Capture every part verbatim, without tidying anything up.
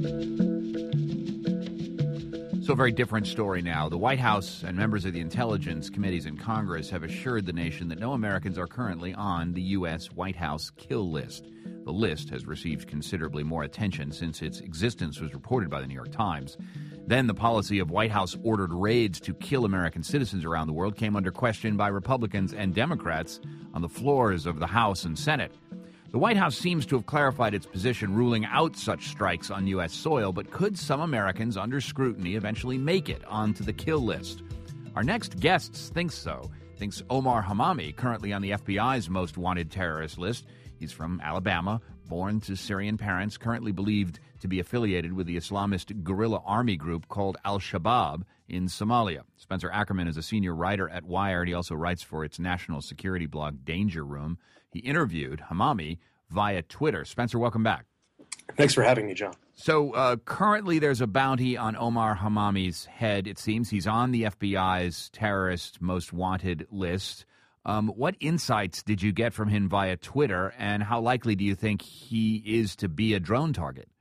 So a very different story now. The White House and members of the intelligence committees in Congress have assured the nation that no Americans are currently on the U S White House kill list. The list has received considerably more attention since its existence was reported by the New York Times. Then the policy of White House-ordered raids to kill American citizens around the world came under question by Republicans and Democrats on the floors of the House and Senate. The White House seems to have clarified its position, ruling out such strikes on U S soil, but could some Americans under scrutiny eventually make it onto the kill list? Our next guest thinks so, thinks Omar Hamami, currently on the F B I's most wanted terrorist list. He's from Alabama, born to Syrian parents, currently believed to be affiliated with the Islamist guerrilla army group called Al-Shabaab in Somalia. Spencer Ackerman is a senior writer at Wired. He also writes for its national security blog, Danger Room. He interviewed Hamami via Twitter. Spencer, welcome back. Thanks for having me, John. So uh, currently there's a bounty on Omar Hamami's head. It seems he's on the F B I's terrorist most wanted list. Um, what insights did you get from him via Twitter, and how likely do you think he is to be a drone target?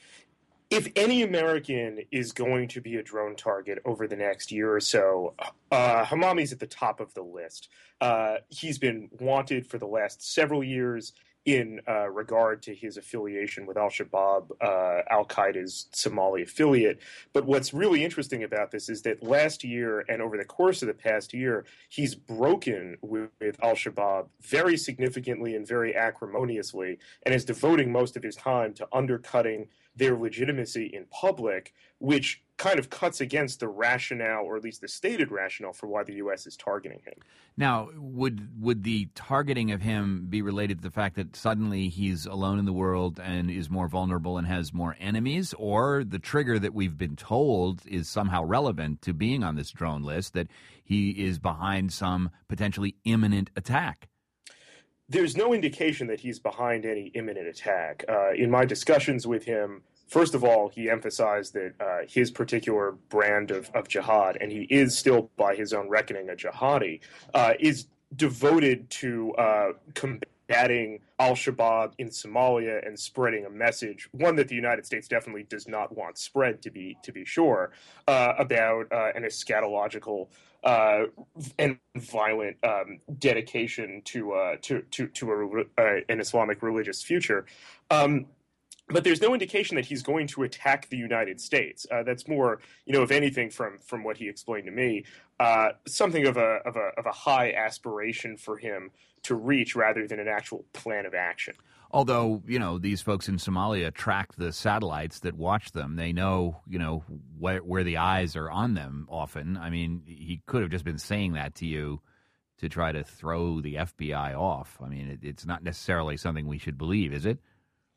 If any American is going to be a drone target over the next year or so, uh, Hamami's at the top of the list. Uh, he's been wanted for the last several years in uh, regard to his affiliation with Al-Shabaab, uh, Al-Qaeda's Somali affiliate. But what's really interesting about this is that last year and over the course of the past year, he's broken with, with Al-Shabaab very significantly and very acrimoniously, and is devoting most of his time to undercutting their legitimacy in public, which kind of cuts against the rationale, or at least the stated rationale, for why the U S is targeting him. Now, would would the targeting of him be related to the fact that suddenly he's alone in the world and is more vulnerable and has more enemies, or the trigger that we've been told is somehow relevant to being on this drone list, that he is behind some potentially imminent attack? There's no indication that he's behind any imminent attack. Uh, in my discussions with him, first of all, he emphasized that uh, his particular brand of, of jihad, and he is still, by his own reckoning, a jihadi, uh, is devoted to uh, combating Al-Shabaab in Somalia and spreading a message, one that the United States definitely does not want spread, to be to be sure, uh, about uh, an eschatological Uh, and violent um, dedication to uh, to to, to a, uh, an Islamic religious future. Um, but there's no indication that he's going to attack the United States. Uh, that's more, you know, if anything, from from what he explained to me, uh, something of a of a of a high aspiration for him to reach, rather than an actual plan of action. Although, you know, these folks in Somalia track the satellites that watch them. They know, you know, where, where the eyes are on them often. I mean, he could have just been saying that to you to try to throw the F B I off. I mean, it, it's not necessarily something we should believe, is it?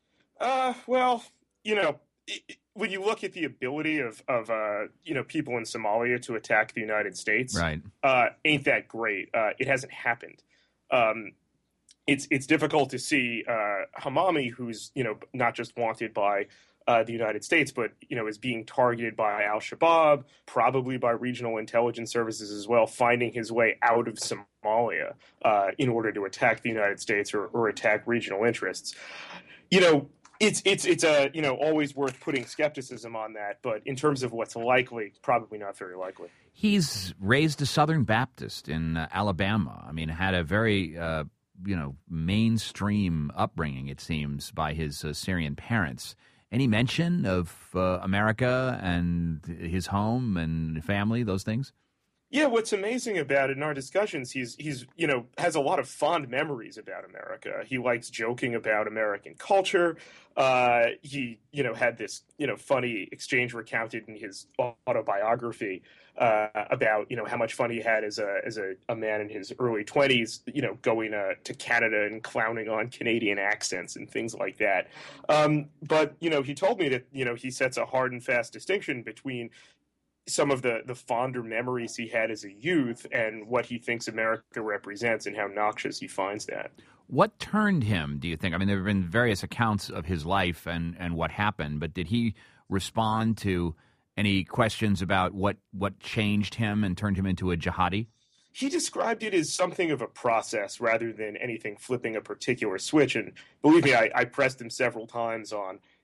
Uh, well, you know, it, when you look at the ability of, of uh, you know, people in Somalia to attack the United States, right. uh, ain't that great. Uh, it hasn't happened. Um It's it's difficult to see uh, Hamami, who's, you know, not just wanted by uh, the United States, but, you know, is being targeted by Al-Shabaab, probably by regional intelligence services as well, finding his way out of Somalia uh, in order to attack the United States or, or attack regional interests. You know, it's it's it's a you know always worth putting skepticism on that, but in terms of what's likely, probably not very likely. He's raised a Southern Baptist in uh, Alabama. I mean, had a very uh, you know, mainstream upbringing, it seems, by his uh, Syrian parents. Any mention of uh, America and his home and family, those things? Yeah, what's amazing about it in our discussions, he's he's you know has a lot of fond memories about America. He likes joking about American culture. Uh, he you know had this you know funny exchange recounted in his autobiography uh, about you know how much fun he had as a as a, a man in his early twenties, you know going uh, to Canada and clowning on Canadian accents and things like that. Um, but you know he told me that you know he sets a hard and fast distinction between some of the, the fonder memories he had as a youth and what he thinks America represents and how noxious he finds that. What turned him, do you think? I mean, there have been various accounts of his life and, and what happened, but did he respond to any questions about what, what changed him and turned him into a jihadi? He described it as something of a process rather than anything flipping a particular switch. And believe me, I, I pressed him several times on,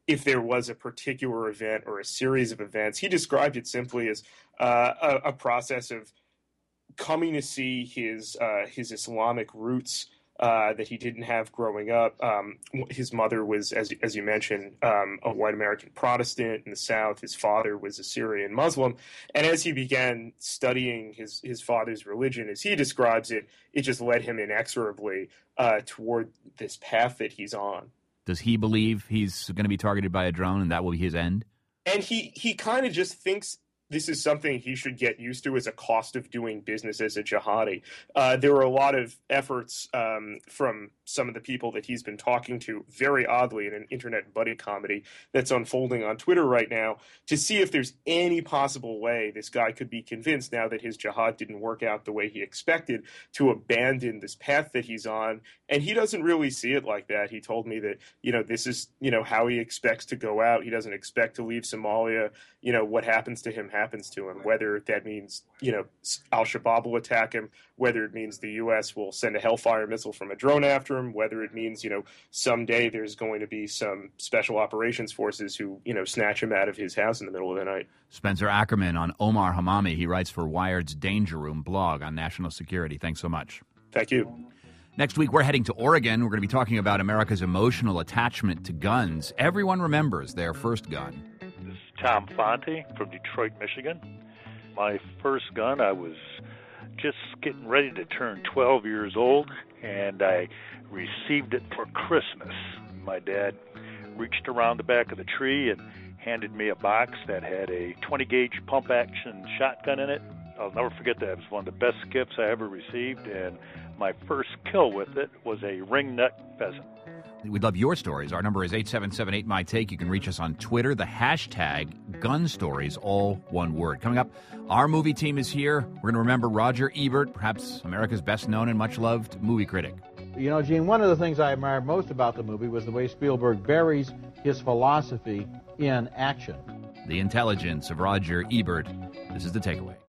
if there was a particular event or a series of events. He described it simply as uh, a, a process of coming to see his uh, his Islamic roots uh, that he didn't have growing up. Um, his mother was, as as you mentioned, um, a white American Protestant in the South. His father was a Syrian Muslim, and as he began studying his his father's religion, as he describes it, it just led him inexorably uh, toward this path that he's on. Does he believe he's going to be targeted by a drone and that will be his end? And he he kind of just thinks this is something he should get used to as a cost of doing business as a jihadi. Uh, there were a lot of efforts um, from some of the people that he's been talking to, very oddly, in an internet buddy comedy that's unfolding on Twitter right now, to see if there's any possible way this guy could be convinced, now that his jihad didn't work out the way he expected, to abandon this path that he's on. And he doesn't really see it like that. He told me that, you know, this is, you know, how he expects to go out. He doesn't expect to leave Somalia. You know, what happens to him happens to him, whether that means, you know, Al-Shabaab will attack him, whether it means the U S will send a Hellfire missile from a drone after him, whether it means, you know, someday there's going to be some special operations forces who, you know, snatch him out of his house in the middle of the night. Spencer Ackerman on Omar Hamami. He writes for Wired's Danger Room blog on national security. Thanks so much. Thank you. Next week, we're heading to Oregon. We're going to be talking about America's emotional attachment to guns. Everyone remembers their first gun. This is Tom Fonte from Detroit, Michigan. My first gun, I was just getting ready to turn twelve years old, and I received it for Christmas. My dad reached around the back of the tree and handed me a box that had a twenty gauge pump-action shotgun in it. I'll never forget that. It was one of the best gifts I ever received, and my first kill with it was a ringnut pheasant. We'd love your stories. Our number is eight seven seven eight, M Y Take. You can reach us on Twitter. The hashtag gun stories, all one word. Coming up, our movie team is here. We're going to remember Roger Ebert, perhaps America's best known and much loved movie critic. You know, Gene, one of the things I admired most about the movie was the way Spielberg buries his philosophy in action. The intelligence of Roger Ebert. This is The Takeaway.